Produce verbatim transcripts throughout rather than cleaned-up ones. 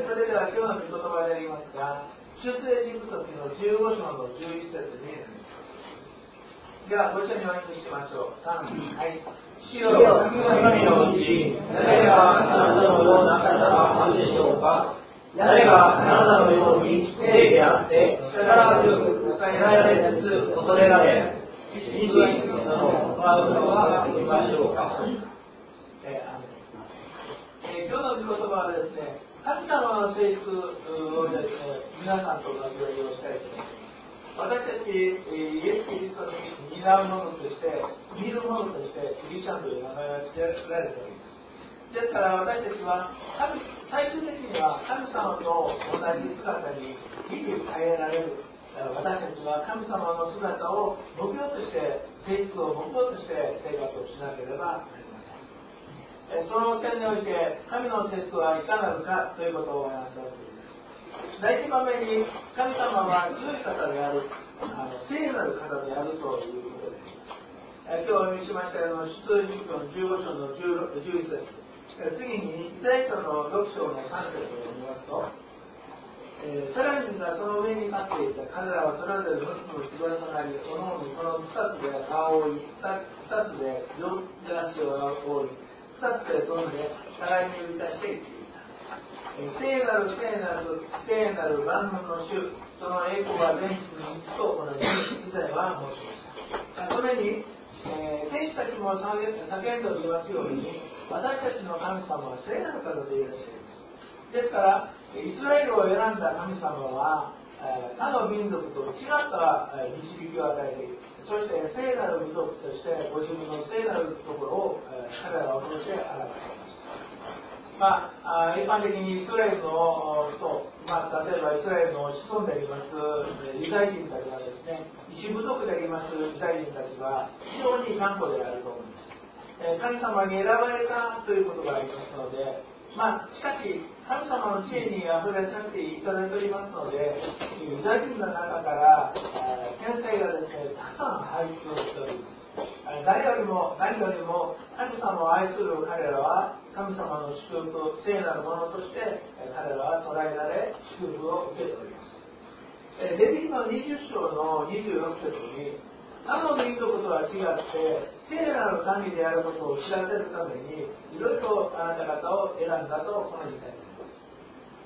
それでは今日の御言葉でありますが、出エジプト記のじゅうご章のじゅういち節になります。ではご一緒にお読みしましょう。さん、はい。主よ、神のうち誰があなたのような方があるでしょうか。誰があなたのように聖であって力強く与えられつつ恐れられ信じその行うのはできましょうか。えーえー、今日の御言葉はですね、神様の聖句をですね、皆さんと交わりをしたいと思います。私たち、イエス・キリストに担うものとして、見るものとして、クリスチャンという名前が付けられております。ですから私たちは神、最終的には神様と同じ姿に生き変えられる。私たちは神様の姿を目標として、性質を目標として生活をしなければなりません。その点において、神の性質はいかなるかということをお話します。第一番目に、神様は強い方である、あの聖なる方であるということです。今日お読みしましたような出エジプトのじゅうご章のじゅういち節、次にイザヤ書のろく章のさん節を読みますと、えー、さらにがその上に立っていた彼らはそれぞれのつの縛りとなり、おのおのこの二つで顔を覆い、二つで両足を覆い、二つで飛んで互いに呼び出していっていた。聖なる聖なる聖なる万能の主、その栄光は全地に一と同じ以前は申しました。それに、えー、天使たちも叫んでおりますように、私たちの神様は聖なる方でいらっしゃいます。ですから、イスラエルを選んだ神様は、えー、他の民族と違った導きを与えている。そして聖なる民族としてご自分の聖なるところを、えー、彼らを通して表しています。まあ、一般的にイスラエルの人、まあ、例えばイスラエルの子孫でありますユダヤ人たちはですね、一部族でありますユダヤ人たちは非常に頑固であると思います。神様に選ばれたということがありますので、まあ、しかし神様の知恵にあふれさせていただいておりますので、ユダヤ人の中から天才がですね、たくさん輩出をしております。誰よりも何よりも神様を愛する彼らは神様の祝福、聖なるものとして彼らは捉えられ祝福を受けております。レビ記のにじゅっ章のにじゅうろく節に、他の民族とは違って聖なる神であることを知らせるためにいろいろあなた方を選んだとこの時代になります。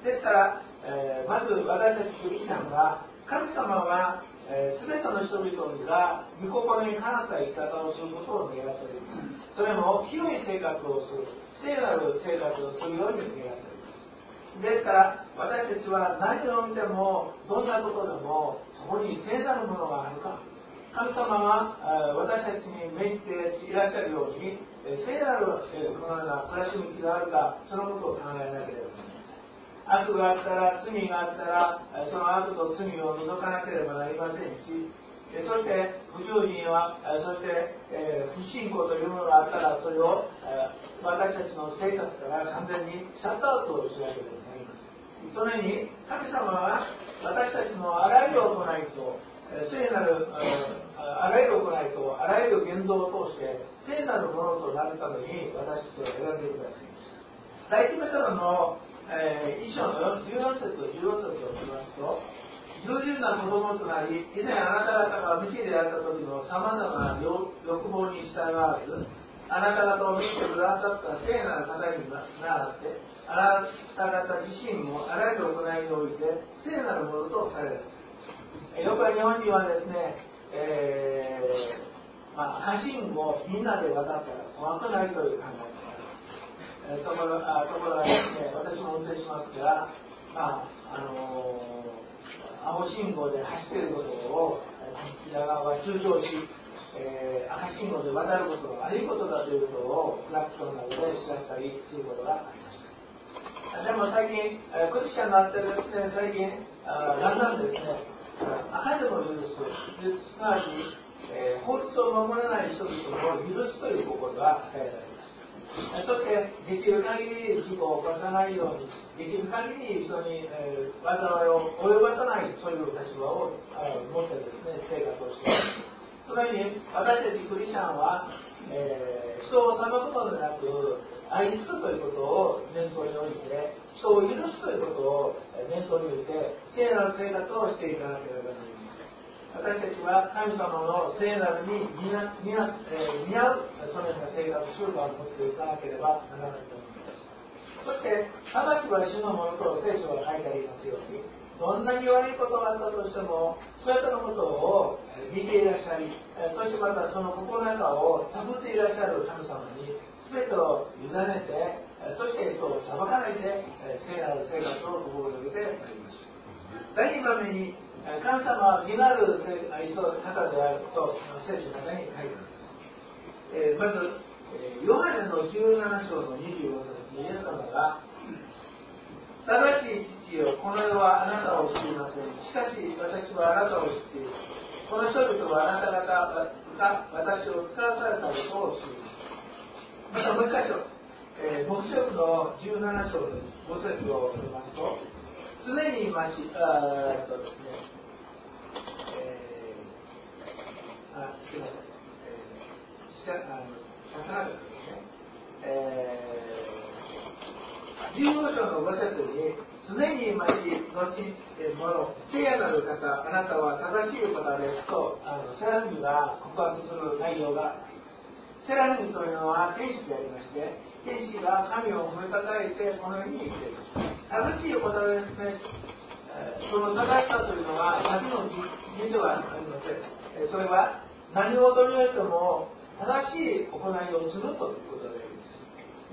ですから、えー、まず私たちクリスチャンは神様がえー、全ての人々が御心にかなった生き方をすることを願っております。それも清い生活をする、聖なる生活をするように願っております。ですから私たちは何を見てもどんなところでもそこに聖なるものがあるか、神様が私たちに命じていらっしゃるように聖なるこのような暮らし向きがあるか、そのことを考えなければなりません。悪があったら、罪があったら、その悪と罪を除かなければなりませんし、そして不従順は、そして、えー、不信仰というものがあったら、それを、えー、私たちの生活から完全にシャットアウトをしなければなりません。それに神様は私たちのあらゆる行いと、聖なる、あらゆる行いとあらゆる言動を通して聖なるものとなるために私たちを選んでくださいました。第一ペテロのえー、一章のじゅうよん節とじゅうご節を見ますと、従順な子供となり、以前あなた方が無知であった時のさまざまな欲望に従わず、あなた方を見てくださった聖なる方にならって、あなた方自身もあらゆる行いにおいて聖なるものとされる。よく日本人はですね、えーまあ、橋をみんなで渡ったら怖くないという考え方。ところが、ところがですね、私も運転しますが、まああのー、青信号で走っていることをこちら側は中傷し、えー、赤信号で渡ることが悪いことだということをクラクションなどで知らせたりすることがありました。でも最近、えー、クリスチャンになってですね、最近あだんだんですね、赤でも許す、すなわち、えー、法律を守らない人々を許すという心が与えられます。そしてできる限り事故を起こさないように、できる限り人に、えー、災いを及ばさない、そういう立場を、えー、持ってですね、生活をしています。それに私たちクリスチャンは、えー、人を裁くことでなく愛するということを念頭に置いて、 人を許すということを念頭に置いて聖なる生活をしていかなければなりません。私たちは神様の聖なるに見合うそのような生活習慣を持っていかなければならないと思います。そして裁きは主のものと聖書が書いてありますように、どんなに悪いことがあったとしても全てのことを見ていらっしゃり、そしてまたその心の中を探っていらっしゃる神様に全てを委ねて、そして人を裁かないで聖なる生活を心がけてまいりました。第二番目に、神様は義なる人の方であると聖書の中に書いてあります。えー、まず、えー、ヨハネのじゅうなな章のにじゅうご節にイエス様が、正しい父よ、この世はあなたを知りません。しかし私はあなたを知っている。この人々はあなた方が私を使わされたことを知ります。またもう一箇所、えー、黙示録のじゅうなな章のご節を読みますと、常にまし、あーとですね、えー、あ、すみません、えー、しか、あの、なかなかですね、えー、じゅうご章のご節に、常にまし、後に、もの、聖なる方、あなたは正しい方ですと、あの、セラフィムが告白する内容があります。セラフィムというのは天使でありまして、天使が神を褒めたたえて、このように言っています。正しいお答えですね。その正しさというのは先の義ではありません。それは何事においても正しい行いをするということであります。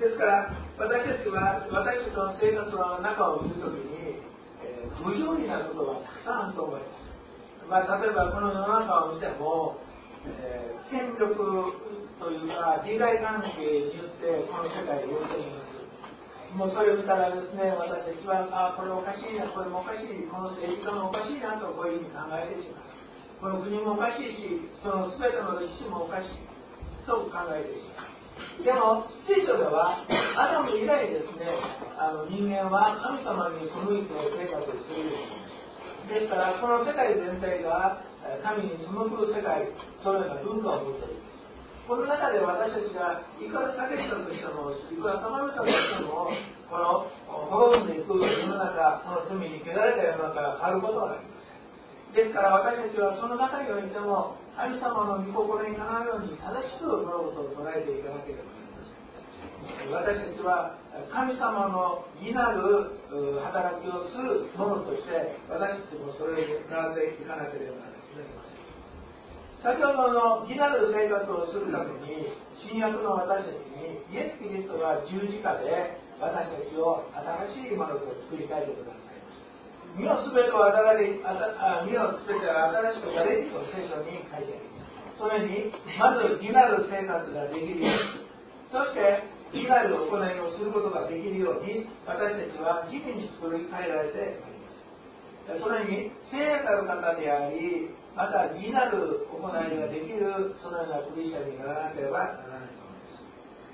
ですから私たちは私たちの生活の中を見るときに、えー、無条理なことがたくさんあると思います。まあ、例えばこの世の中を見ても、えー、権力というか利害関係によってこの世界を動いています。もうそれを見たらですね、私たちは、あ、これおかしいな、これもおかしい、この政治家もおかしいなとこういうふうに考えてしまう。この国もおかしいし、その全ての歴史もおかしいと考えてしまう。でも、聖書では、アダム以来ですね、あの人間は神様に背いて生活をするようになりました。ですから、この世界全体が神に背く世界、そのような文化を持っています。この中で私たちがいくら避けたとしても、いくら束ねたとしても、この滅んでいく世の中、その罪に汚れた世の中が変わることはありません。ですから私たちはその中においても、神様の御心にかなうように正しく物事を捉えていかなければなりません。私たちは神様の義なる働きをするものとして、私たちもそれを習っていかなければなりません。先ほどの義なる生活をするために、新約の私たちにイエス・キリストが十字架で私たちを新しいものと作り変えてくださいました。身をすべてを身をすべてが新しくなれると聖書に書いてあります。それにまず義なる生活ができるように、そして義なる行いをすることができるように、私たちは日々に作り変えられてまいります。それに聖なる方であり、また義なる行いができるそのようなクリスチャンにならなければならないと思います。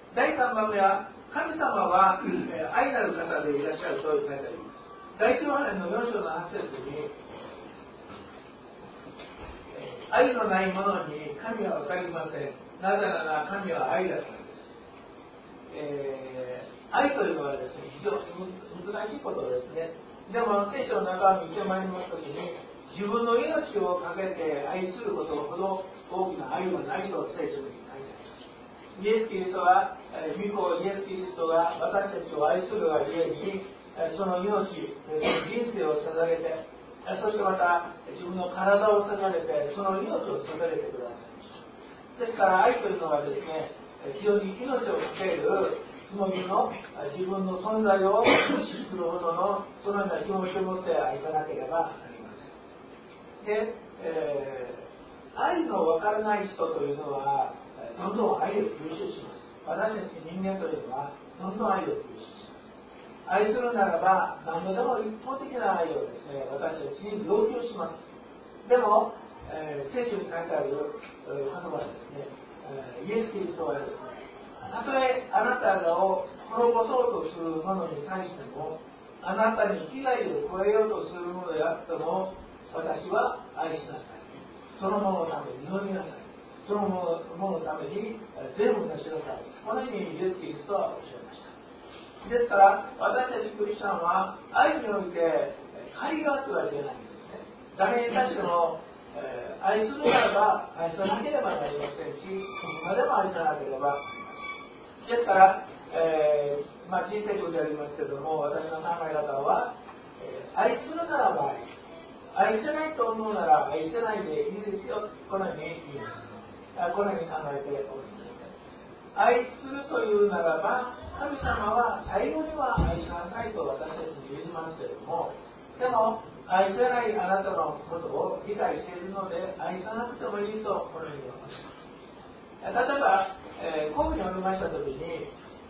だいさんばんめは、神様は、えー、愛なる方でいらっしゃると書いてあります。第一ヨハネのよん章のはち節に、愛のない者に神は分かりません。なぜなら神は愛だからです。えー、愛というのはですね、非常に難しいことですね。でも聖書の中を見てまいりますときに、自分の命をかけて愛することほど大きな愛はないと聖書に書いてあります。イエス・キリストは、御子イエス・キリストが私たちを愛するがゆえに、その命、人生を捧げて、そしてまた自分の体を捧げて、その命を捧げてくださいました。ですから愛というのはですね、非常に命をかけるつもりの自分の存在を無視するほどのそのような気持ちを持って愛さなければなりません。で、えー、愛の分からない人というのはどんどん愛を吸収します。私たち人間というのはどんどん愛を吸収します。愛するならば何度でも一方的な愛をですね、私たちに要求します。でも、えー、聖書に書いてある言葉はですね、イエス・キリストはですね、たとえあなたを滅ぼそうとする者に対しても、あなたに危害を加えようとする者であっても、私は愛しなさい。その者のために祈りなさい。その者のために全部なしなさい。このようにイエス・キリストはおっしゃいました。 ですから私たちクリスチャンは愛において借りがあってはいけないんですね。誰に対しても、えー、愛するならば愛さなければなりませんし、いつまでも愛さなければ。ですから、えーまあ、人生書でありますけれども、私の考え方は、えー、愛するならば愛愛せないと思うなら愛せないでいいですよ、このように言います。このように考えております。愛するというならば、神様は最後には愛しなさいと私たちに言いますけれども、でも愛せないあなたのことを理解しているので愛さなくてもいいとこのように言います。例えば、えー、講義におりましたときに、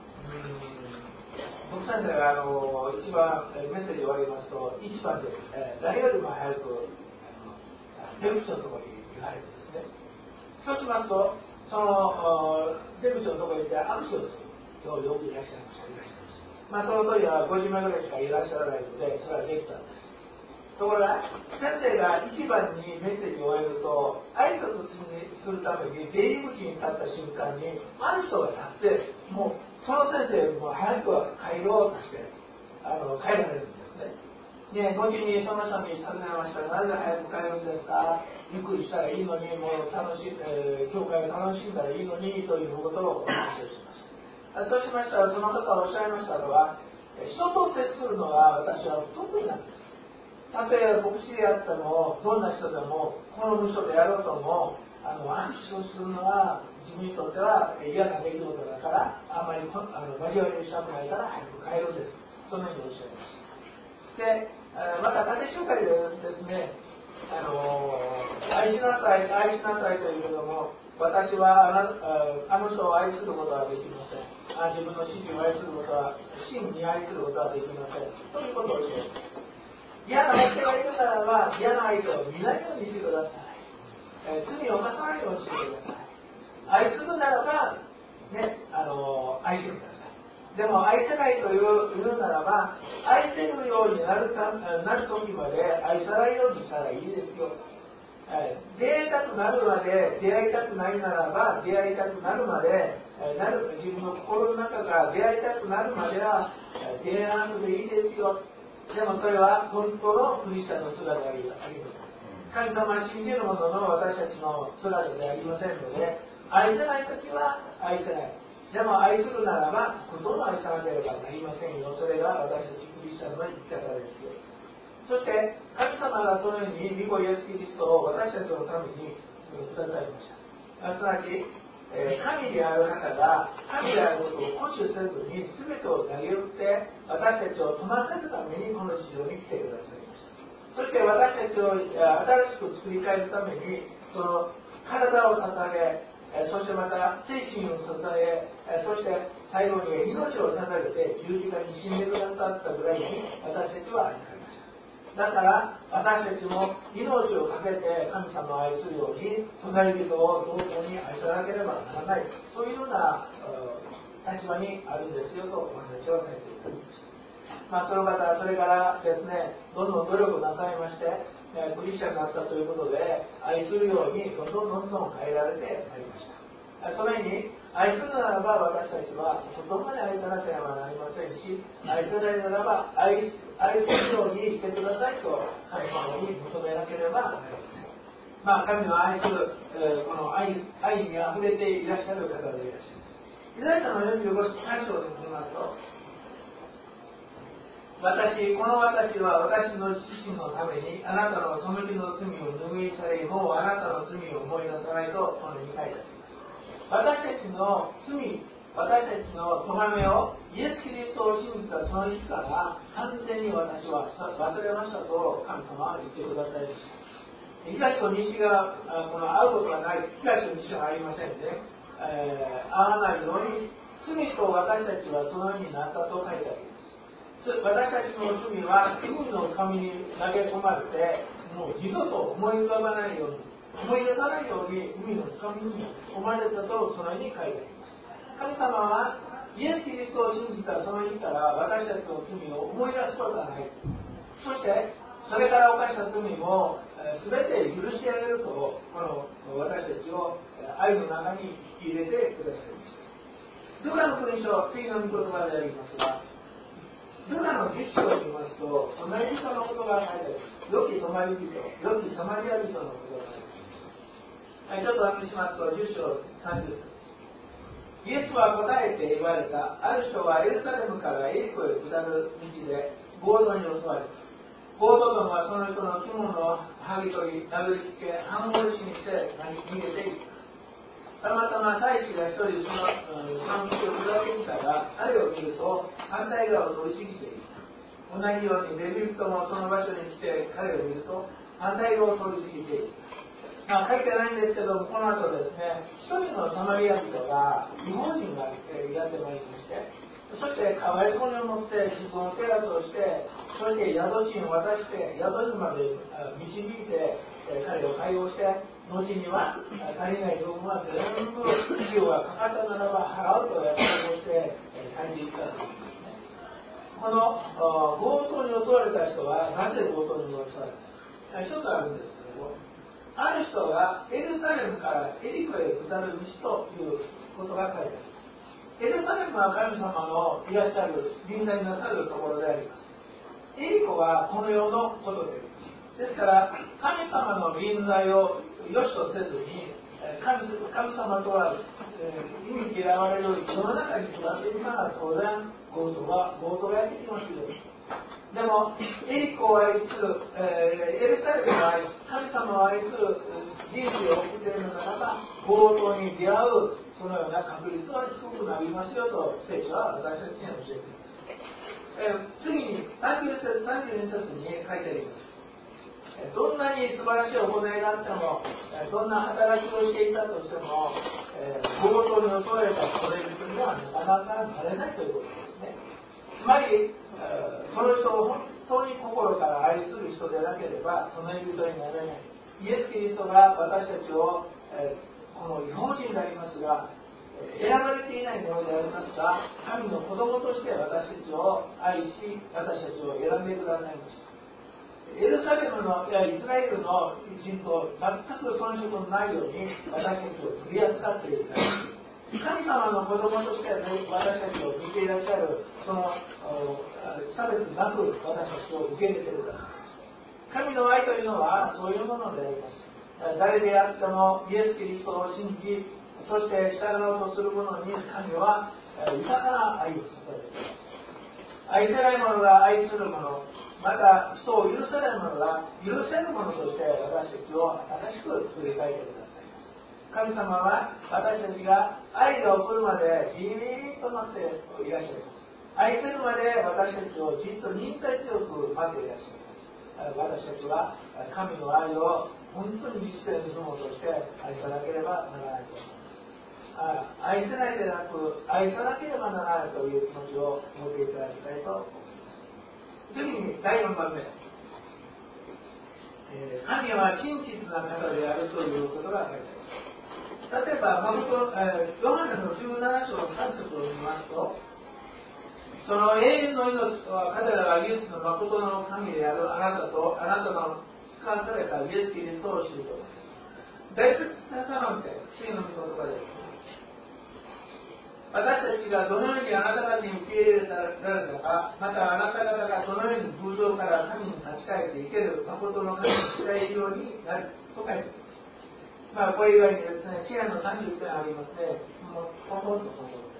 僕先生があの一番メッセージを言われますと、一番で、えー、誰よりも早く出口のところに言われるんですね。そうしますと、その出口のところにいて握手をする人よくいらっしゃいました。いらっしゃいました。まあ、その時はごじゅうめいぐらいしかいらっしゃらないので、それはできたんです。ところが、先生が一番にメッセージを終えると、挨拶するために出入り口に立った瞬間に、ある人が立って、もうその先生よりも早く帰ろうとしてあの帰られるんですね。で、後にその人に尋ねました。なぜ早く帰るんですか？ゆっくりしたらいいのに、もう楽し、えー、教会を楽しんだらいいのにということをお話をしました。そうしましたら、その方がおっしゃいましたのは、人と接するのは私は不得意なんです。たとえ牧師であっても、どんな人でも、この部署でやろうとも、あの握手をするのは自分にとっては嫌な出来事だから、あまりあの交わりしたくないから早く帰るんです。そのようにおっしゃいました。で、また家庭集会でですね、あの愛しなさい、愛しなさいというけども、私はあ の, あの人を愛することはできません。あ自分の主人を愛することは、真に愛することはできません。ということをおっしゃいます。嫌な相手がいるならば、嫌な相手を見ないようにしてください。えー、罪を犯さないようにしてください。愛するならば、ね、あの愛してください。でも愛せないという言うならば、愛せるようになるかなる時まで愛さないようにしたらいいですよ。えー、出会いたくなるまで、出会いたくないならば、出会いたくなるまで、えー、なる自分の心の中が出会いたくなるまでは、えー、出会わなくていいですよ。でもそれは本当のクリスチャンの姿であります。神様を信じる者の私たちの姿でありませんので、愛せないときは愛せない。でも愛するならば、ほとんど愛さなければなりませんよ。それが私たちクリスチャンの生き方ですよ。そして、神様がそのように御子イエス・キリストを私たちのためにくださいました。すなわち、えー、神である方が神であることを固守せずに全てを投げ打って私たちを富ませるためにこの地上に来てくださいました。そして私たちを新しく作り変えるためにその体を捧げ、えー、そしてまた精神を捧げ、えー、そして最後に命を捧げて十字架に死んでくださったぐらいに私たちは愛されました。だから私たちも命を懸けて神様を愛するように隣人を同等に愛さなければならない、そういうような立場にあるんですよとお話をさせていただきました。まあ、その方はそれからですね、どんどん努力をなさいまして、クリスチャンになったということで愛するようにどんどんどんどん変えられてまいりました。そのように愛するならば私たちはとてもに愛さなければなりませんし、愛せないならば 愛, 愛するようにしてくださいと神様に求めなければなりません。まあ、神の愛する、えー、この 愛, 愛にあふれていらっしゃる方でいらっしゃる。イザヤ書のよんじゅうご章で見ますと、私、この私は私の自身のためにあなたの背きの罪を拭い去り、もうあなたの罪を思い出さないとこのように書いてあります。私たちの罪、私たちの咎めをイエス・キリストを信じたその日から完全に私は忘れましたと神様は言ってくださいました。東と西がこの会うことがない、東と西がありませんね、えー、会わないように罪と私たちはそのようになったと書いてあります。私たちの罪は海の神に投げ込まれてもう二度と思い浮かばないように思い出さないように海の神に生まれたとそのように書いてあります。神様はイエス・キリストを信じたその日から私たちの罪を思い出すことがない。そしてそれから犯した罪も全て許してあげるとこの私たちを愛の中に引き入れてくださいました。ルカの福音書、次の御言葉でありますが、 ルカのじゅっ章を見ますと、隣人のことが書いてある。良き隣人、良きサマリア人のことが書いてある。はい、ちょっとお見せしますと、じゅっ章さんじゅっ節。イエスは答えて言われた。ある人はエルサレムからエリコへ下る道で強盗に襲われた。強盗どもはその人の着物を剥ぎ取り、殴りつけ、半殺しにして逃げていった。たまたま祭司が一人その、うん、その道を下ってきたが、あれを見ると反対側を通り過ぎていた。同じようにレビ人もその場所に来て彼を見ると反対側を通り過ぎていた。まあ、書いてないんですけども、この後ですね、一人のサマリア人が違法人がやってまいりまして、そしてかわいそうに思って自分を手当てをして、そして宿賃を渡して宿にまで導いて彼を解放して、後には足りない部分は全部費用がかかったならば払うと約束をして帰っていったというですね。この強盗に襲われた人はなぜ強盗に襲われたか、一つあるんですけども、ある人がエルサレムからエリコへ下る道ということが書いてある。エルサレムは神様のいらっしゃる臨在なさるところであります。エリコはこの世のことです。ですから神様の臨在を良しとせずに 神, 神様とは、えー、意味嫌われる世の中に育っていたら当然強盗が強盗がやってきますよ。でもエリコを愛する、えー、エルサレムを愛す神様を愛する人生を送っているのならば強盗に出会うそのような確率は低くなりますよと聖書は私たちに教えています。えー、次にさんじゅう節さんじゅうに節に書いてあります。どんなに素晴らしい行いがあっても、どんな働きをしていたとしても、えー、強盗に襲われたそれ人にはなかなかなれないということですね。つまり、えー、その人を本当に心から愛する人でなければその人になれない。イエス・キリストが私たちを、えー、この違法人でありますが、選ばれていないものでありますが、神の子供として私たちを愛し、私たちを選んでくださいました。エルサレムのいやイスラエルの人と全く遜色のないように私たちを取り扱っている。神様の子供として私たちを見ていらっしゃるその差別なく私たちを受け入れているから。神の愛というのはそういうものであります。誰であってもイエス・キリストを信じ、そして従おうとする者に神は豊かな愛を注いでいます。愛せない者が愛する者、また人を許せない者が許せる者として私たちを新しく作り変えてください。神様は私たちが愛が起こるまでじーっと待っていらっしゃいます。愛せるまで私たちをじっと忍耐強く待っていらっしゃいます。私たちは神の愛を本当に実践する者として愛さなければならないと思います。愛せないでなく愛さなければならないという気持ちを持っていただきたいと思います。次にだいよんばんめ、えー、神は真実な方であるということが書いてあります。例えばマコト、えー、ヨハネのじゅうなな章のさん節を見ますと、その永遠の命は彼らが唯一の誠の神であるあなたとあなたの使わされたイエス・キリストを知ることです。第一テサロニケ、次の御言葉です。私たちがどのようにあなた方に受け入れられたか、またあなた方がどのように偶像から神に立ち返っていける誠の神に伝えるようになると書いてあります。まあ、これ以外にですね、シアのさんじゅってんありますね。もうほとんどそのことです。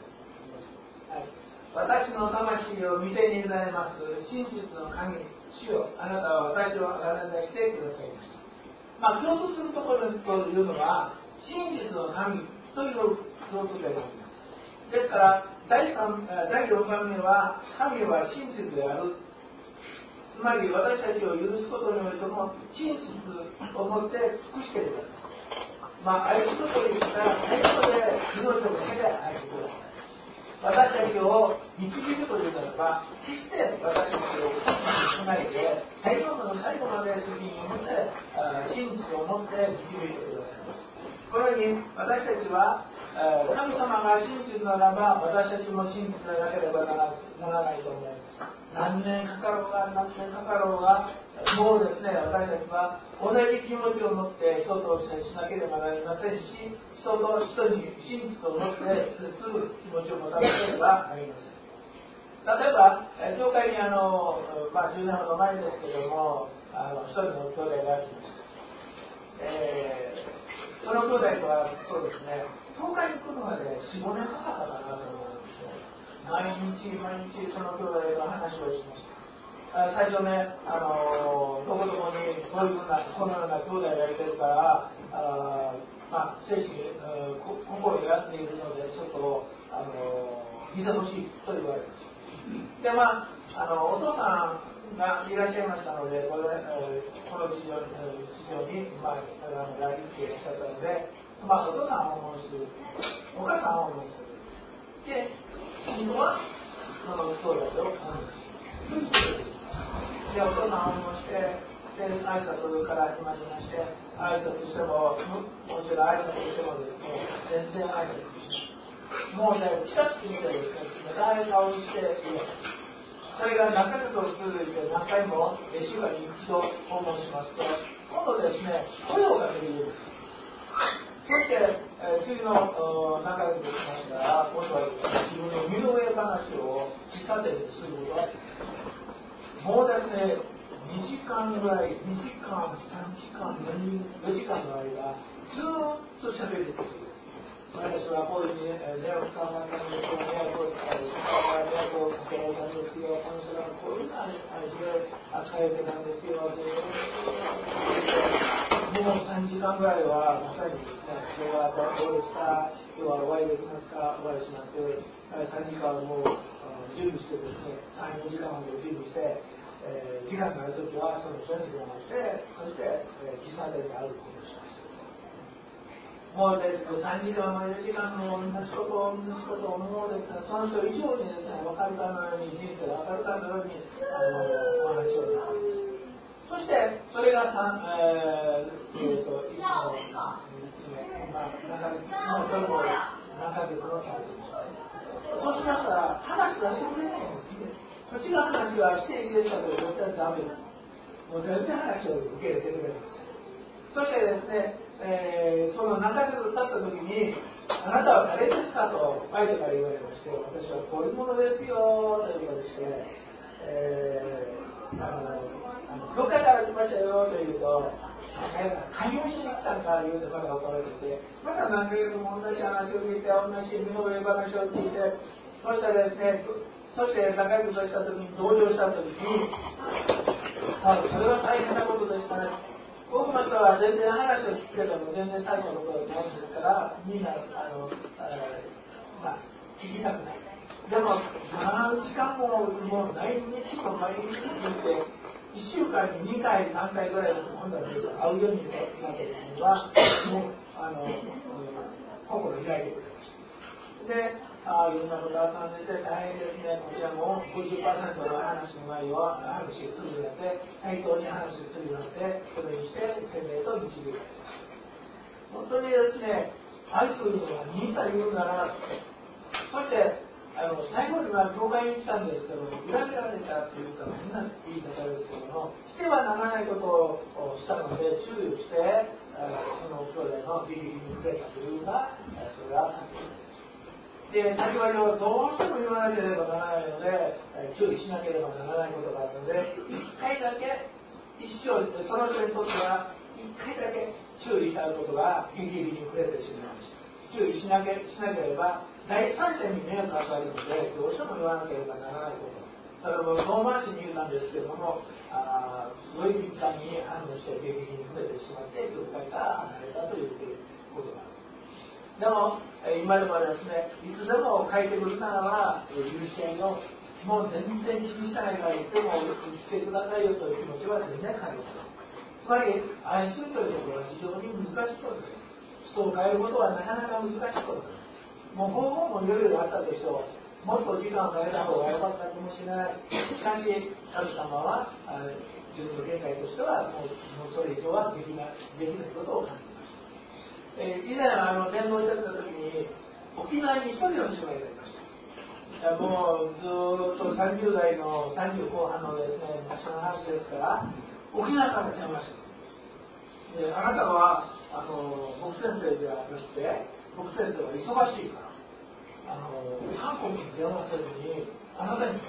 はい。私の魂を見てに委ねます真実の神、主よ、あなたは私をあがらしてくださいました。まあ、共通するところというのは、真実の神という共通点があります。ですからだいよんばんめは神は真実である。つまり私たちを許すことにおいても真実をもって尽くしてください。まあ愛するというから最後まで命を懸けて愛してください。私たちを導くというならば決して私たちをしないで最後の最後まで責任を持って真実を持って導いてください。このように私たちは神様が真実ならば私たちも真実でなければならないと思います。何年かかろうが何年かかろうがもうですね、私たちは同じ気持ちを持って人と接しなければなりませんし、人と人に真実を持って接する気持ちを持たなければなりません。 例えば、えー、教会にあの、まあ、じゅうねんほど前ですけども、あの一人の兄弟が来ました。えー、その兄弟とはそうですね、教会に来るまでよん、ごねんかかったかなと思うんですよ。毎日毎日その兄弟の話をしました。最初ね、あのどこどこにこういうふうなこのような兄弟がいてるから、あまあ、精神、えー、心を病んでいるのでちょっとあの見てほしいと言われました。でまあ、あのお父さんがいらっしゃいましたので、これ、えー、この地上地上に、まあ、来日していらっしゃったので、まあ、お父さんを訪問する、お母さんを訪問する。で、今度はその兄弟を訪問する。で、お父さんを訪問して、で、挨拶から始まりまして、挨拶しても、もちろん挨拶してもですね、全然挨拶しない。もうね、近く見てですね、冷たい顔している。それが何ヶ月を続いて何回もいっしゅうかんに一度訪問しますと、今度ですね、声をかけている。そして、えー、次の何ヶ月をしましたら、今度は自分の身の上話を喫茶店ですることができます。もうですね、にじかんぐらい、にじかん、さんじかん、よじかんの間、ずーっと喋り続ける。私はこういうふうに迷惑かかったんですよ、迷惑をかけられたんですよ、この人がこういう感じで書いてたんですよ、もうさんじかんぐらいはまさにですね、それはどうですか、今日はお会いできますか、お会いしまって、さんじかんも準備してですね、さん、よじかんまで準備して、えー、時間があるときはその人に電話して、そして、えー、喫茶店で会うことをしました。もうですね、さんじかんもよじかんも同じことを同じことをもうですね、その人以上にですね、分かるかのように、人生が分かるかのようにあのお話をなさる。そしてそれがさん、えー、えー、といつもいつ目、まあ、中もうそれも何ヶ月のさんです。そうしましたら話がしてくれないんですね。こっちの話はしていいですかと絶対ダメです。もう全然話を受け入れてくれます。そしてですね、えー、その何ヶ月経った時に、あなたは誰ですかと相手から言われまして、私はこういうものですよと言われて、えー、あのどっかから来ましたよと言うと、勧誘しに来たんか言うてまだ怒られてて、また何ヶ月も同じ話を聞いて、同じ身の上話を聞いて、そしたらですね、そして仲良くした時に、同情した時に、あ、それは大変なことでしたね。多くの人は全然話を聞くけども全然大したことがないんですから、みんなあの、えーまあ、聞きたくない。でも何時間ももう毎日も毎日聞いていっしゅうかんににかいさんかいぐらい今度は会うようになった時にはもうあの、うん、心開いてくれました。で、ああいろんなことがあったんですね、大変ですね、こちらも ごじゅっパーセント の話の内容は話をするようになって対等に話をするようになってそれにして洗礼と導かれました。本当にですね、愛というのはみんな言うなら、そしてあの最後には教会に来たんですけども、裏切られたというか変な言い方ですけども、してはならないことをしたので注意をして、その兄弟のビリビリに触れたというのが、それは先で、先ほどどうしても言わなければならないので、注意しなければならないことがあるので、いっかいだけ、一生、その人にとってはいっかいだけ注意してあることがビリビリに触れてしまいました。注意しなけしなければ、第三者に迷惑がかかるので、どうしても言わなければならないこと。それを遠回しに言ったんですけれども、あすごい敏感に反応してビリビリに触れてしまって、教会から離れたということがある。でも、今でもですね、いつでも書いてくるならば、許してあげよう。もう全然気にしないから言っても言ってくださいよという気持ちは全然変えない。つまり、愛するということは非常に難しいことです。人を変えることはなかなか難しいことです。もう方法もいろいろあったでしょう。もっと時間をかけた方が良かったかもしれない。しかし、神様は自分の見解としてはもう、もうそれ以上はできない、できないことを感じます。えー、以前あの伝道してた時に沖縄に一人の人がいました。もうずっとさんじゅう代のさんじゅう後半のですね昔の話ですから沖縄から電話したであなたはあの僕先生ではなくて僕先生は忙しいからあの韓国に電話せずにあなたに電話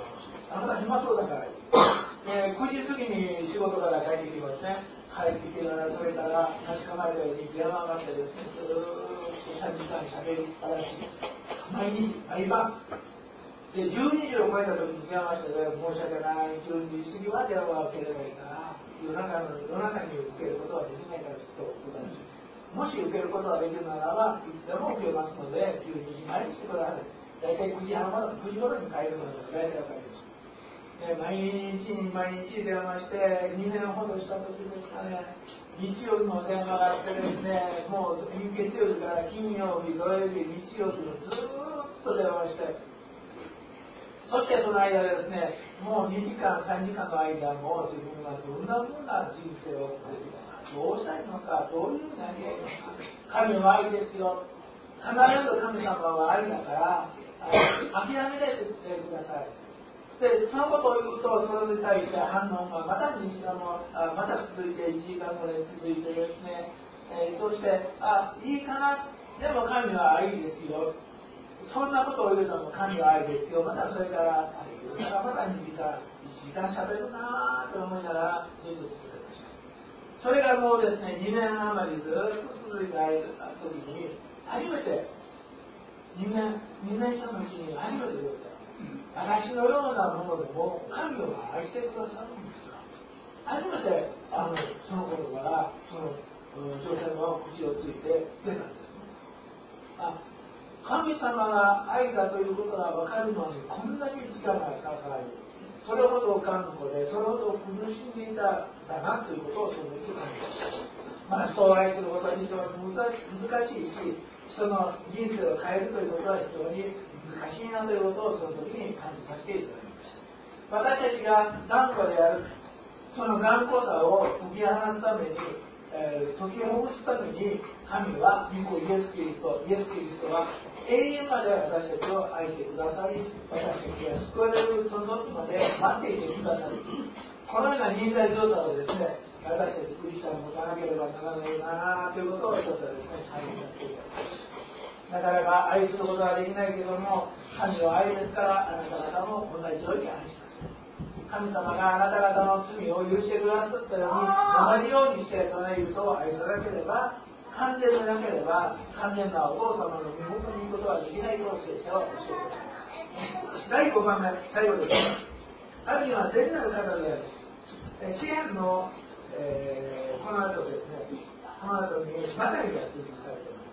あなた暇そうだから、えー、くじ過ぎに仕事から帰ってきますね。帰ってきてからそれから確かまれたように電話があってですね、ずーっとさんじかんしゃべりっぱなし、毎日毎晩でじゅうにじを超えた時に電話して、申し訳ない、じゅうにじ過ぎは電話を受ければいいから夜中の夜中に受けることはできないからちょっとお答えします。もし受けることができるならばいつでも受けますのでじゅうにじまえにしてください。大体くじはん頃くじ頃に帰るので大体わかります。で毎日毎日電話してにねんほどした時ですかね、日曜日も電話があってですね、もう月曜日から金曜日土曜日日曜日もずーっと電話して、そしてその間ですね、もうにじかんさんじかんの間も自分はどんなふうな人生を送っているのか、どうしたいのか、どういう何がいいのか、神は愛ですよ、必ず神様は愛だから諦めないでください。でそのことを言うと、それに対して反応がまたにじかんもあまた続いていちじかんぐらい続いてですね、えー、そしてあいいかな、でも神は愛ですよ、そんなことを言うのも神は愛ですよ、またそれからまたにじかんいちじかんしゃべるなと思いながらずっと続けました。それがもうですねにねん余りずっと続いた時に初めてにねんにねんしたのうちに初めて言われた、私のようなものでも神を愛してくださるんですか。初めてあのそのことからその女性の口をついて出たんですね。あ、神様が愛だということが分かるのにこんなに時間がかかる、それほど頑固でそれほど苦しんでいたんだなということをその時感じました。まあ、人を愛することは非常に難しいし、人の人生を変えるということは非常に難しいなということをその時に感じさせていただきました。私たちが頑固である、その頑固さを解き放つために、えー、解きほぐすために神は御子イエス・キリストイエス・キリストは永遠まで私たちを愛してくださり、私たちが救われるその時まで待っていてくださる、このような忍耐状態をですね、私たちクリスチャンを持たなければならないなということをちょっとですね、感じさせていただきました。なかなか愛することはできないけども、神の愛ですからあなた方も同じように愛します。神様があなた方の罪を許してくださったように、同じようにしてその人を愛さなければ、完全でなければ完全なお父様の身元に行くことはできないと聖書は教えています。だいごばんめ、最後です。神は善なる方である。詩篇の、えー、この後ですね、この後にまたりが記されています。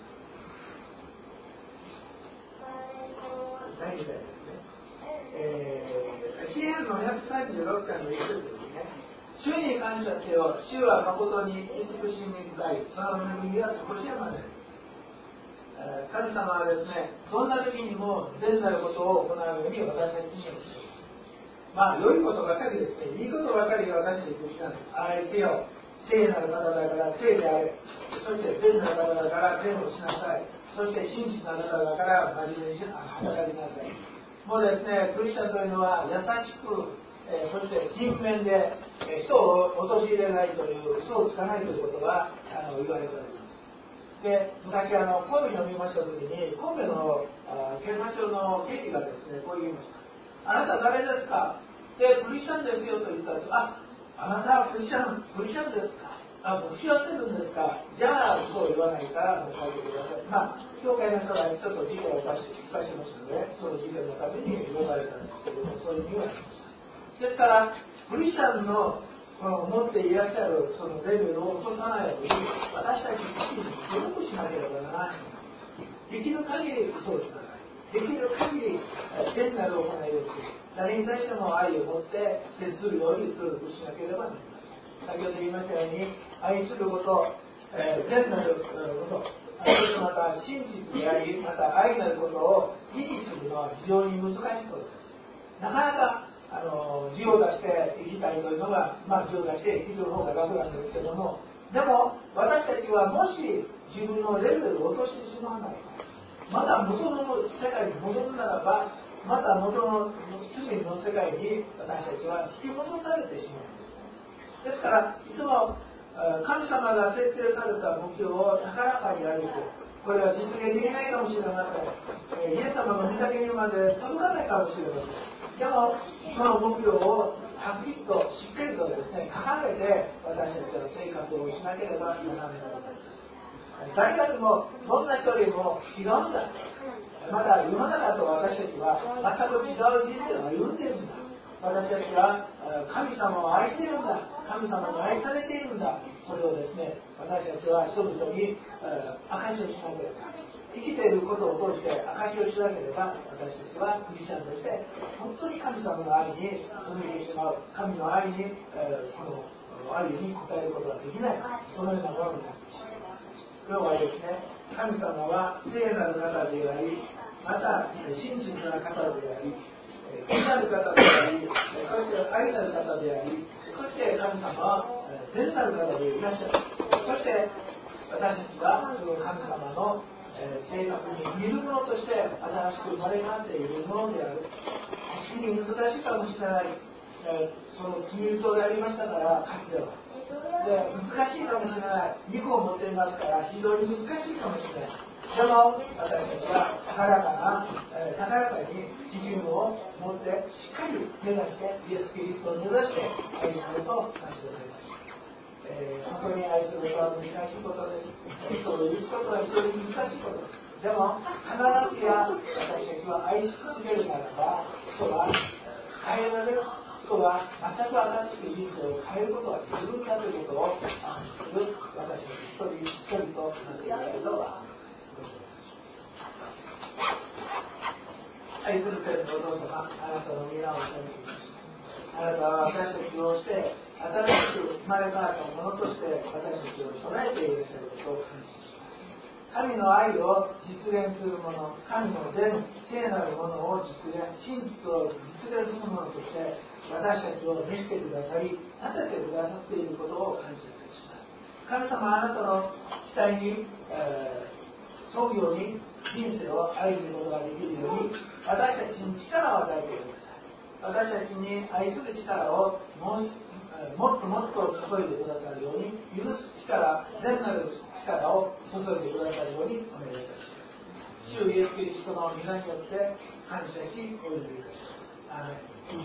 だいにだいですね。えー、詩篇のひゃくさんじゅうろっかいの一節ですね。主に感謝せよ、主は誠に慈しみ深い、その恵みは少し山です。えー、神様はですね、どんな時にも善なることを行うように私たちに教えます。まあ、良いことばかりですね、いいことばかりが私たちに来たんです。愛せよ、聖なる方だから聖であれ、そして善なる方だから善をしなさい、そして真実な方だから真面目にし働きなさい。もうですね、クリスチャンというのは優しく、えー、そして勤勉で、えー、人を陥れないという、嘘をつかないということがあの言われております。で、昔あの神戸に読みましたときに、神戸のあ警察庁の刑事がですね、こう言いました。あなた誰ですか？で、クリスチャンですよと言ったら、あ、あなたはクリスチャン、クリスチャンですか？あ、牧師やってるんですか？じゃあ、そう言わないから書いてください。まあ、教会の人がちょっと事件を犯しましたので、その事件のために呼ばれたんですけども、そういうふうに言われました。ですから、クリスチャンのこの持っていらっしゃるそのレベルを落とさないように、私たち自身に努力しなければならない。できる限り嘘をつかない。できる限り善なる行いをする。誰に対しても愛を持って接するように努力しなければなりません。先ほど言いましたように、愛すること、えー、善なること、そしてまた真実であり、また愛なることを維持するのは非常に難しいことです。なかなかあの字を出して生きたいというのが、まあ、字を出して生きる方が楽なんですけども、でも私たちはもし自分のレベルを落としてしまわないか、また元の世界に戻るならば、また元の罪の世界に私たちは引き戻されてしまうんです。ですからいつも神様が設定された目標を高らかに歩く、これは実現できないかもしれません。イエス様の御嶽にまで届かないかもしれません。 でもその目標をはっきりとしっかりとですね掲げて私たちは生活をしなければならないと思います。誰かでもどんな人よりも違うんだ。また世の中と私たちは全く違う人生を歩んでいるんだ。私たちは神様を愛しているんだ。神様に愛されているんだ。それをですね私たちは人々に証しをしなければ、生きていることを通して証しをしなければ、私たちはクリスチャンとして本当に神様の愛に背いてしまう、神の愛に、えー、この愛に応えることができない、そのようなものになってしまいます。今日はですね、神様は聖なる方であり、また真実な方であり、義なる方であり、そして愛なる方であり、そして神様は善なる方でいらっしゃる。そして私たちはその神様の正確に見るものとして新しく生まれ変わっているものである。確かに難しいかもしれない。その罪人でありましたから勝ちではで難しいかもしれない。肉を持っていますから非常に難しいかもしれない。でも私たちは高らかな、えー、高らかに基準を持ってしっかり目指してイエス・キリストを目指して愛すると感じております。えー、本当に愛することは難しいことです。人を許すことは非常に難しいことです。でも必ずや私たちは愛し続けるならば人は変えられる。人は全く新しい人生を変えることができるんだということを暗示する私たち一人一人となっていきたいと思います。愛する天のお父様、あなたの皆を承認します。あなたは私たちをして新しく生まれ変わったものとして私たちを備えていらっしゃることを感謝します。神の愛を実現するもの、神の善、聖なるものを実現、真実を実現するものとして私たちを召してくださり、立ててくださっていることを感謝いたします。神様、あなたの期待に、えー、沿うように人生を歩むことができるように私たちに力を与えてください。私たちに愛する力をもうもっともっと注いでくださるように、許す力、善なる力を注いでくださるようにお願いいたします。主イエス・キリストの皆によって感謝しお祈りいたします。アーメン。